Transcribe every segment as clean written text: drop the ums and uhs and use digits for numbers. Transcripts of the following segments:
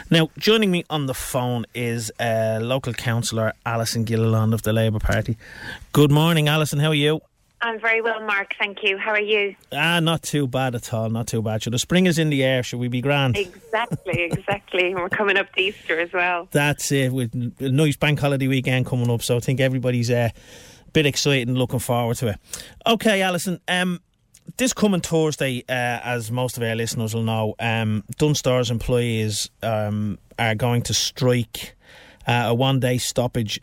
Now, joining me on the phone is local councillor Alison Gilliland of the Labour Party. Good morning, Alison. How are you? I'm very well, Mark. Thank you. How are you? Not too bad at all. Not too bad. So the spring is in the air. Should we be grand? Exactly. And we're coming up to Easter as well. That's it. With a nice bank holiday weekend coming up, so I think everybody's a bit excited and looking forward to it. Okay, Alison. This coming Thursday, as most of our listeners will know, Dunstores employees are going to strike a one-day stoppage.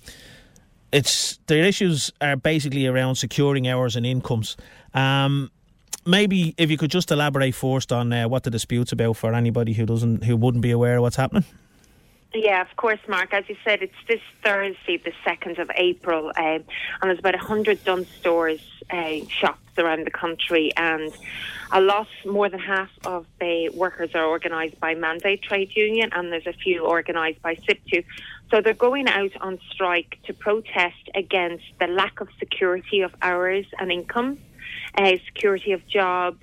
Their issues are basically around securing hours and incomes. Maybe if you could just elaborate first on what the dispute's about for anybody who wouldn't be aware of what's happening. Yeah, of course, Mark. As you said, it's this Thursday, the 2nd of April, and there's about 100 Dunstores shops around the country, and more than half of the workers are organised by Mandate Trade Union, and there's a few organised by SIPTU. So they're going out on strike to protest against the lack of security of hours and income, security of jobs,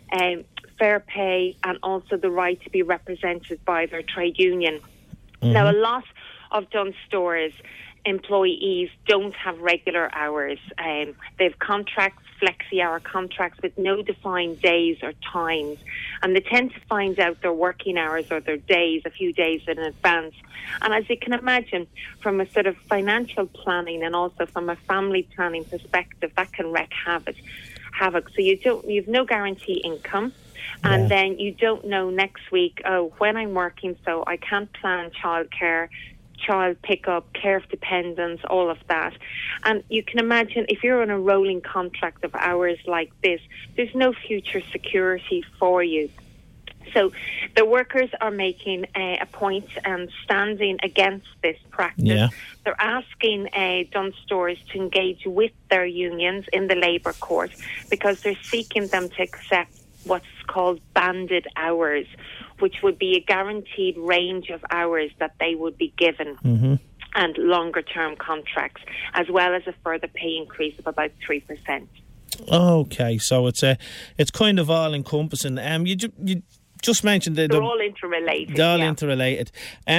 fair pay, and also the right to be represented by their trade union. Mm-hmm. Now, a lot of Dunstores employees don't have regular hours. They've contracts, flexi-hour contracts with no defined days or times, and they tend to find out their working hours or their days a few days in advance. And as you can imagine, from a sort of financial planning and also from a family planning perspective, that can wreak havoc. So you've no guarantee income. And then you don't know next week, when I'm working, so I can't plan childcare, child pickup, care of dependents, all of that. And you can imagine if you're on a rolling contract of hours like this, there's no future security for you. So the workers are making a point and standing against this practice. Yeah. They're asking Dunstores to engage with their unions in the labour court because they're seeking them to accept what's called banded hours, which would be a guaranteed range of hours that they would be given, mm-hmm. and longer-term contracts, as well as a further pay increase of about 3%. Okay, so it's kind of all-encompassing. You just mentioned that they're all interrelated. They're all interrelated.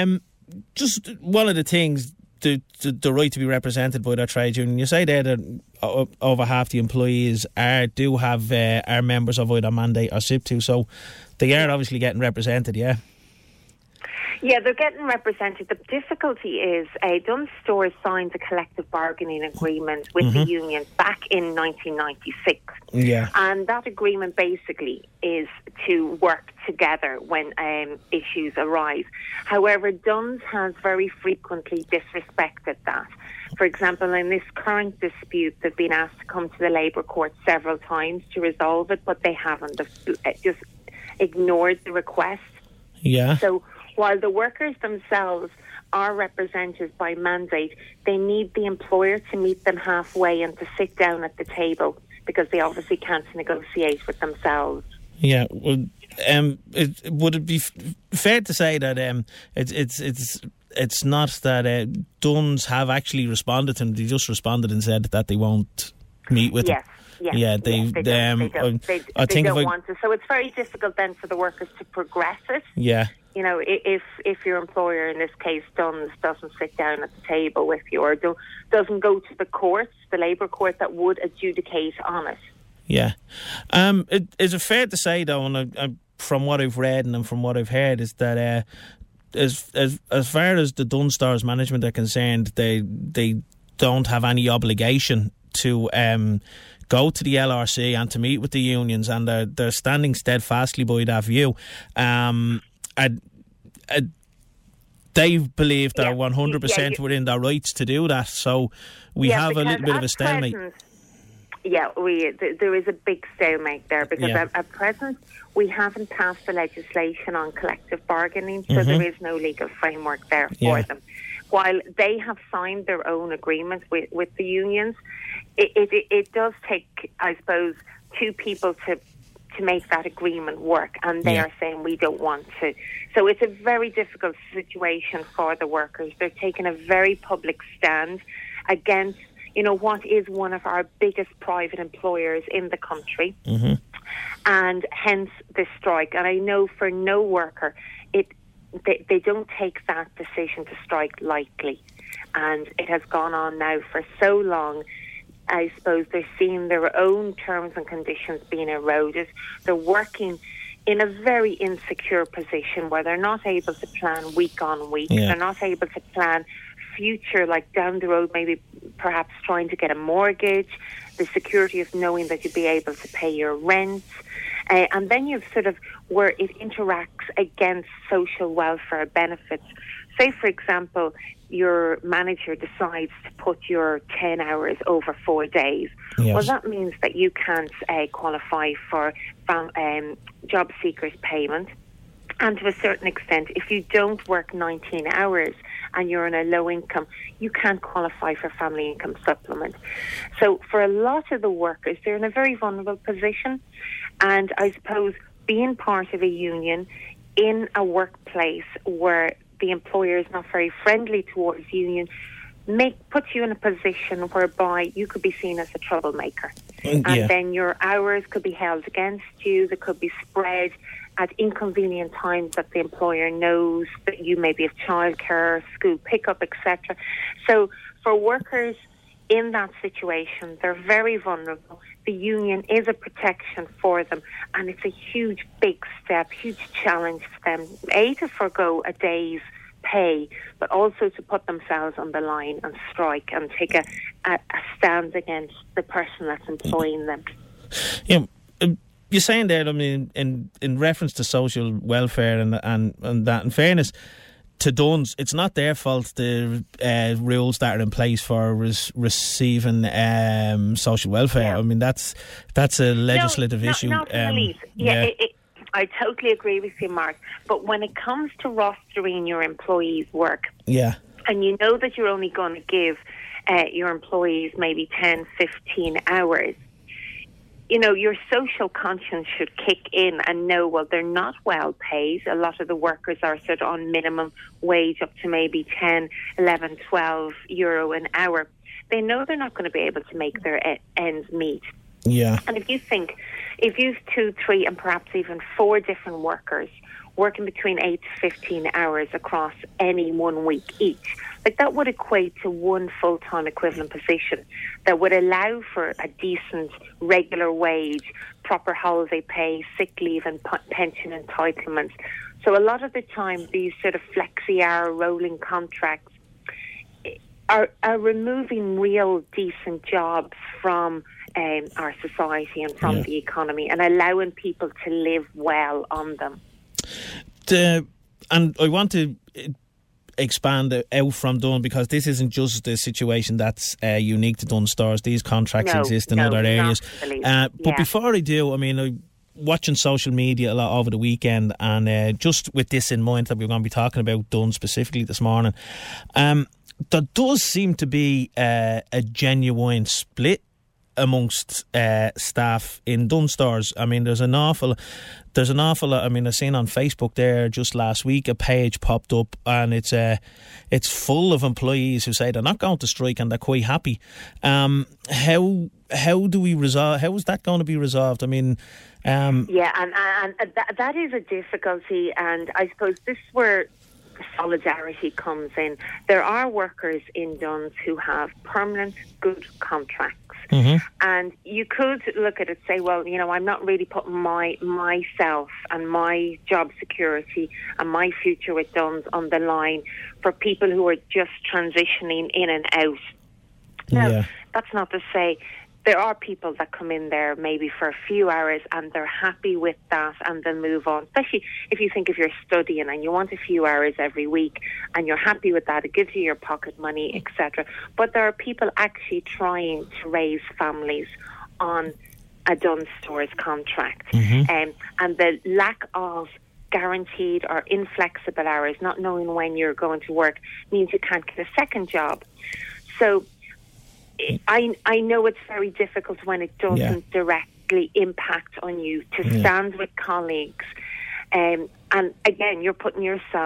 Just one of the things, the right to be represented by their trade union. You say there that over half the employees are members of either Mandate or SIPTU, so they are obviously getting represented, yeah? Yeah, they're getting represented. The difficulty is Dunstores signed a collective bargaining agreement with mm-hmm. the union back in 1996. Yeah. And that agreement basically is to work together when issues arise. However, Duns has very frequently disrespected that. For example, in this current dispute, they've been asked to come to the Labour Court several times to resolve it, but they haven't. They've just ignored the request. Yeah. So while the workers themselves are represented by Mandate, they need the employer to meet them halfway and to sit down at the table because they obviously can't negotiate with themselves. Yeah, well, would it be fair to say that it's not that Duns have actually responded to them? They just responded and said that they won't meet with them. Yes, they don't want to. So it's very difficult then for the workers to progress it. Yeah. You know, if your employer, in this case Duns, doesn't sit down at the table with you or doesn't go to the courts, the labour court that would adjudicate on it. Yeah. Is it fair to say, though, and from what I've read and from what I've heard, is that as far as the Dunstores management are concerned, they don't have any obligation to go to the LRC and to meet with the unions, and they're standing steadfastly by that view. They believe they're 100% within their rights to do that, so we have a little bit of a stalemate. There is a big stalemate there because at present we haven't passed the legislation on collective bargaining, so mm-hmm. there is no legal framework there for them. While they have signed their own agreement with the unions, it does take, I suppose, two people to make that agreement work, and they are saying we don't want to. So it's a very difficult situation for the workers. They're taking a very public stand against, what is one of our biggest private employers in the country, mm-hmm. and hence the strike. And I know for no worker, they don't take that decision to strike lightly. And it has gone on now for so long. I suppose they're seeing their own terms and conditions being eroded. They're working in a very insecure position where they're not able to plan week on week. Yeah. They're not able to plan future, like down the road, maybe perhaps trying to get a mortgage, the security of knowing that you'll be able to pay your rent. And then you've sort of where it interacts against social welfare benefits. Say, for example, your manager decides to put your 10 hours over 4 days. Yes. Well, that means that you can't qualify for job seekers payment. And to a certain extent, if you don't work 19 hours and you're on a low income, you can't qualify for family income supplement. So for a lot of the workers, they're in a very vulnerable position. And I suppose being part of a union in a workplace where the employer is not very friendly towards union puts you in a position whereby you could be seen as a troublemaker. And then your hours could be held against you. They could be spread at inconvenient times that the employer knows that you maybe have childcare, school pickup, etc. So for workers in that situation, they're very vulnerable. The union is a protection for them, and it's a huge, big step, huge challenge for them, to forgo a day's pay, but also to put themselves on the line and strike and take a stand against the person that's employing them. Yeah, you're saying there, I mean, in reference to social welfare and that, in fairness to Duns, it's not their fault the rules that are in place for receiving social welfare. Yeah. I mean, that's a legislative issue. Not in the least. I totally agree with you, Mark. But when it comes to rostering your employees' work, and you know that you're only going to give your employees maybe 10, 15 hours, you know, your social conscience should kick in and know, well, they're not well paid. A lot of the workers are sort of on minimum wage up to maybe 10, 11, 12 euro an hour. They know they're not going to be able to make their ends meet. Yeah. And if you've 2, 3 and perhaps even 4 different workers working between 8 to 15 hours across any 1 week each, like that would equate to one full-time equivalent position that would allow for a decent regular wage, proper holiday pay, sick leave and pension entitlements. So a lot of the time these sort of flexi-hour rolling contracts are removing real decent jobs from our society and from the economy and allowing people to live well on them. And I want to expand out from Dun, because this isn't just the situation that's unique to Dun Stores. These contracts exist in other areas. But before I do, I mean, I'm watching social media a lot over the weekend, and just with this in mind that we're going to be talking about Dun specifically this morning, there does seem to be a genuine split amongst staff in Dun Stores. I mean, there's an awful lot. I mean, I've seen on Facebook there just last week a page popped up, and it's full of employees who say they're not going to strike and they're quite happy. How do we resolve? How is that going to be resolved? I mean, and that is a difficulty, and I suppose this is where solidarity comes in. There are workers in Duns who have permanent good contracts. Mm-hmm. And you could look at it and say, well, you know, I'm not really putting myself and my job security and my future with Duns on the line for people who are just transitioning in and out. Now, that's not to say there are people that come in there maybe for a few hours and they're happy with that and then move on, especially if you think if you're studying and you want a few hours every week and you're happy with that, it gives you your pocket money, etc. But there are people actually trying to raise families on a Duns Stores contract. Mm-hmm. And the lack of guaranteed or inflexible hours, not knowing when you're going to work, means you can't get a second job. So I know it's very difficult when it doesn't directly impact on you to stand with colleagues. And again, you're putting yourself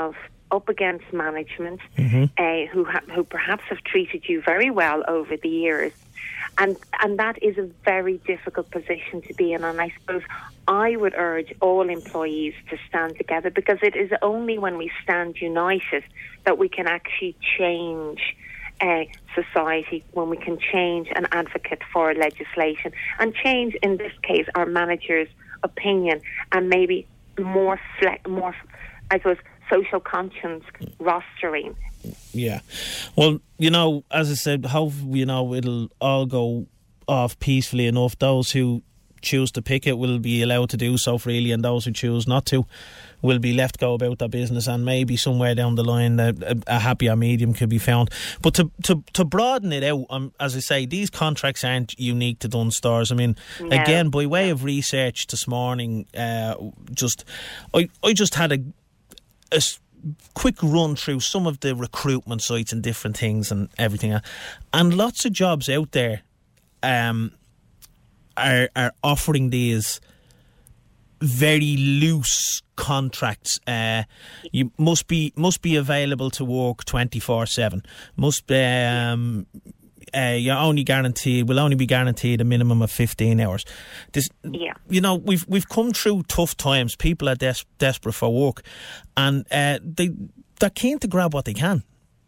up against management who perhaps have treated you very well over the years. And that is a very difficult position to be in. And I suppose I would urge all employees to stand together, because it is only when we stand united that we can actually change society, when we can change and advocate for legislation and change, in this case, our managers' opinion, and maybe more, I suppose, social conscience rostering. Yeah. Well, as I said, hopefully, it'll all go off peacefully enough. Those who choose to pick it will be allowed to do so freely, and those who choose not to will be left go about their business, and maybe somewhere down the line a happier medium could be found. But to broaden it out, as I say, these contracts aren't unique to Dunnes Stores. I mean, again, by way of research this morning, I just had a quick run through some of the recruitment sites and different things and everything, and lots of jobs out there are offering these very loose contracts. You must be available to work 24/7. Must be you're only will only be guaranteed a minimum of 15 hours. We've come through tough times. People are desperate for work, and they're keen to grab what they can.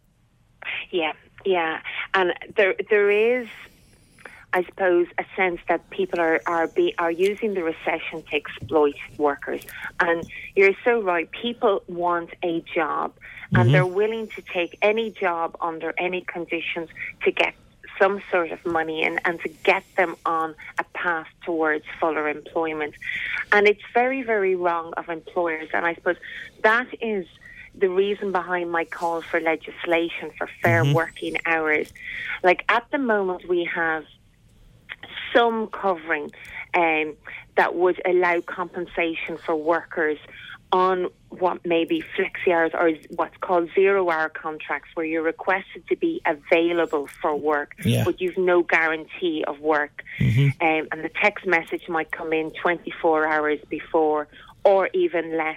Yeah, and there is, I suppose, a sense that people are using the recession to exploit workers. And you're so right. People want a job, and they're willing to take any job under any conditions to get some sort of money and to get them on a path towards fuller employment. And it's very, very wrong of employers. And I suppose that is the reason behind my call for legislation for fair working hours. Like, at the moment, we have some covering that would allow compensation for workers on what may be flexi hours, or what's called 0-hour contracts, where you're requested to be available for work, but you've no guarantee of work. And the text message might come in 24 hours before, or even less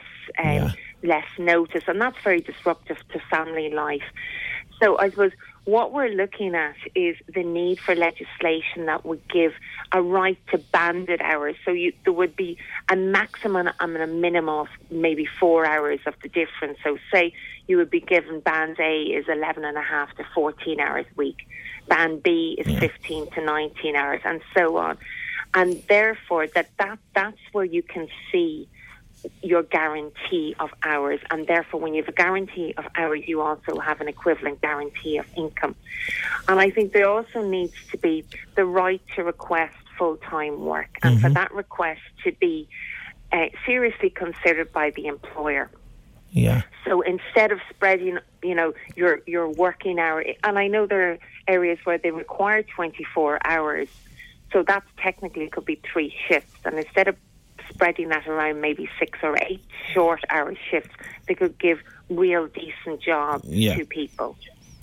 notice, and that's very disruptive to family life. So I suppose what we're looking at is the need for legislation that would give a right to banded hours. So there would be a maximum and a minimum of maybe 4 hours of the difference. So say you would be given Band A is 11.5 to 14 hours a week. Band B is 15 to 19 hours, and so on. And therefore that's where you can see your guarantee of hours, and therefore when you have a guarantee of hours, you also have an equivalent guarantee of income. And I think there also needs to be the right to request full-time work, and for that request to be seriously considered by the employer. So instead of spreading, your working hour, and I know there are areas where they require 24 hours, so that's technically could be 3 shifts, and instead of spreading that around maybe 6 or 8 short hour shifts, they could give real decent jobs to people.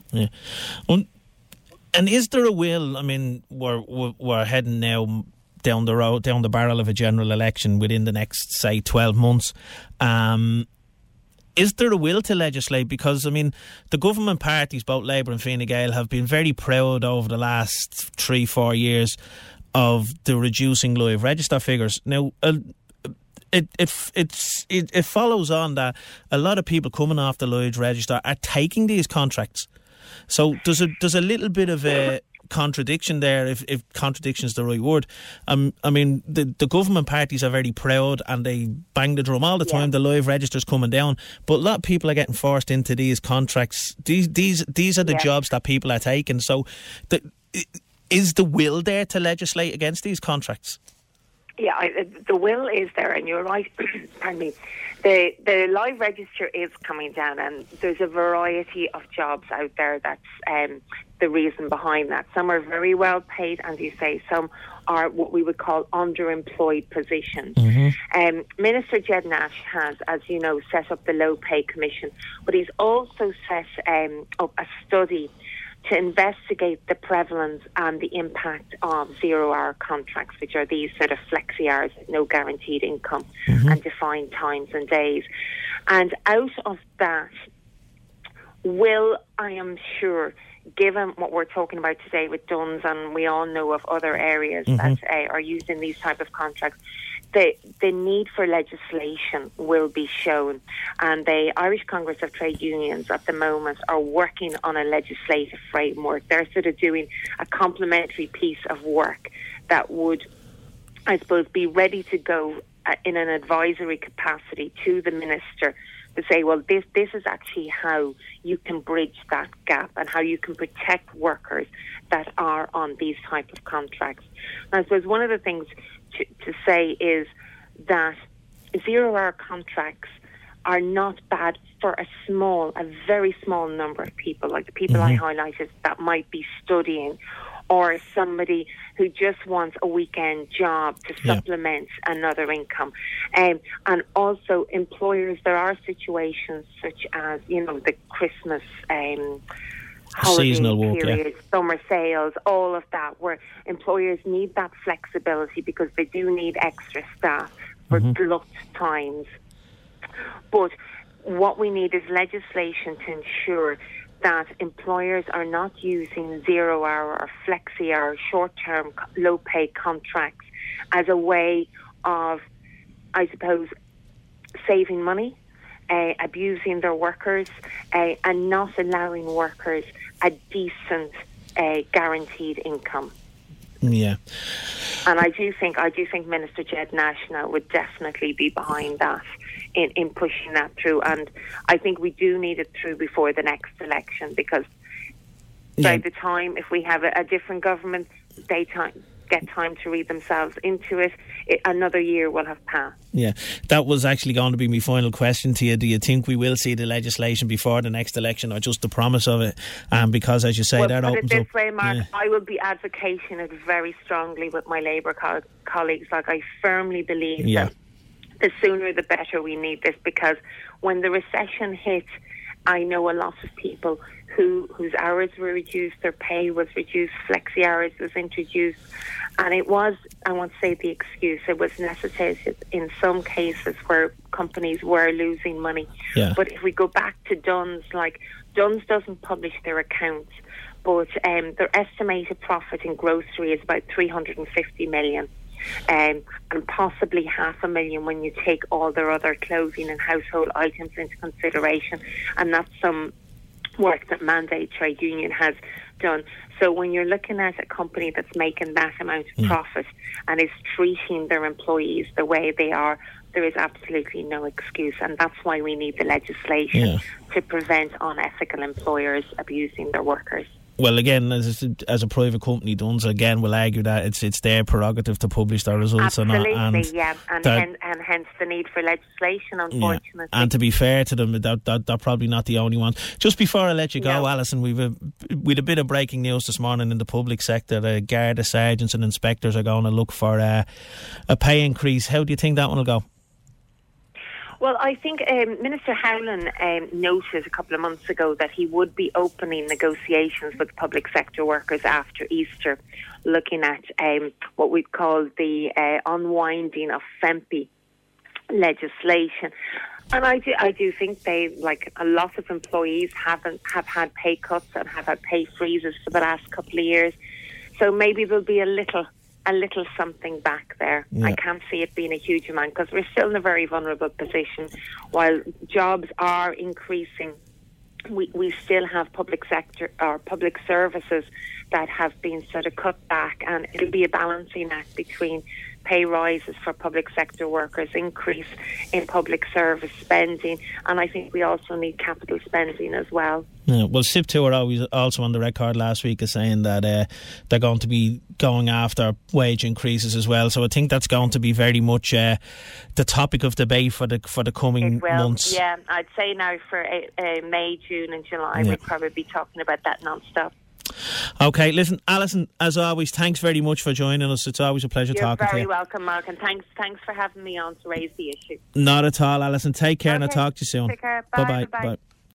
And is there a will? I mean, we're heading now down the barrel of a general election within the next, say, 12 months. Is there a will to legislate? Because, I mean, the government parties, both Labour and Fine Gael, have been very proud over the last 3-4 years of the reducing live register figures. Now, it follows on that a lot of people coming off the live register are taking these contracts. So there's a little bit of a contradiction there, if contradiction is the right word. I mean, the government parties are very proud and they bang the drum all the time. The live register's coming down, but a lot of people are getting forced into these contracts. These are the jobs that people are taking. So is the will there to legislate against these contracts? Yeah, the will is there, and you're right. Pardon me. The live register is coming down, and there's a variety of jobs out there. That's the reason behind that. Some are very well paid, as you say. Some are what we would call underemployed positions. Minister Jed Nash has, as you know, set up the Low Pay Commission, but he's also set up a study to investigate the prevalence and the impact of 0-hour contracts, which are these sort of flexi hours with no guaranteed income and defined times and days. And out of that will, I am sure, given what we're talking about today with Duns, and we all know of other areas that are using these type of contracts, the need for legislation will be shown. And the Irish Congress of Trade Unions at the moment are working on a legislative framework. They're sort of doing a complementary piece of work that would, I suppose, be ready to go in an advisory capacity to the Minister to say, well, this is actually how you can bridge that gap and how you can protect workers that are on these type of contracts. And I suppose one of the things to say is that zero-hour contracts are not bad for a very small number of people, like the people I highlighted that might be studying, or somebody who just wants a weekend job to supplement another income. And also employers, there are situations such as, the Christmas seasonal holiday work, period, summer sales, all of that, where employers need that flexibility because they do need extra staff for glut times. But what we need is legislation to ensure that employers are not using zero-hour or flexi-hour, short-term, low-pay contracts as a way of, I suppose, saving money, abusing their workers, and not allowing workers a decent, guaranteed income. Yeah. And I do think Minister Jed Nash would definitely be behind that in pushing that through. And I think we do need it through before the next election, because by the time, if we have a different government, they get time to read themselves into it, another year will have passed. Yeah, that was actually going to be my final question to you. Do you think we will see the legislation before the next election, or just the promise of it? Because, as you say, that opens up... Put it this way, Mark, I will be advocating it very strongly with my Labour colleagues. Like, I firmly believe that the sooner the better we need this, because when the recession hit, I know a lot of people whose hours were reduced, their pay was reduced, flexi hours was introduced, and it was, I won't say the excuse, it was necessitated in some cases where companies were losing money. Yeah. But if we go back to Duns, like Duns doesn't publish their accounts, but their estimated profit in grocery is about 350 million. And possibly 500,000 when you take all their other clothing and household items into consideration, and that's some work that Mandate Trade Union has done. So when you're looking at a company that's making that amount of profit and is treating their employees the way they are, there is absolutely no excuse, and that's why we need the legislation to prevent unethical employers abusing their workers. Well, again, as a private company, Duns again will argue that it's their prerogative to publish their results. Absolutely, and hence the need for legislation, unfortunately. Yeah. And to be fair to them, they're probably not the only one. Just before I let you go, Alison, we've a bit of breaking news this morning in the public sector. The Garda sergeants and inspectors are going to look for a pay increase. How do you think that one will go? Well, I think Minister Howlin noted a couple of months ago that he would be opening negotiations with public sector workers after Easter, looking at what we'd call the unwinding of FEMPI legislation. And I do think they, like a lot of employees, have had pay cuts and have had pay freezes for the last couple of years. So maybe there'll be a little something back there. Yeah. I can't see it being a huge amount, because we're still in a very vulnerable position. While jobs are increasing, we still have public sector or public services that have been sort of cut back, and it'll be a balancing act between pay rises for public sector workers, increase in public service spending, and I think we also need capital spending as well. Yeah, well, SIP2 are always also on the record last week as saying that they're going to be going after wage increases as well. So I think that's going to be very much the topic of debate for the coming months. Yeah, I'd say now for May, June and July we'll probably be talking about that non-stop. Okay, listen, Alison, as always, thanks very much for joining us. It's always a pleasure talking to you. You're very welcome, Mark, and thanks for having me on to raise the issue. Not at all, Alison. Take care, and I'll talk to you soon. Take care. Bye. Bye-bye. Bye.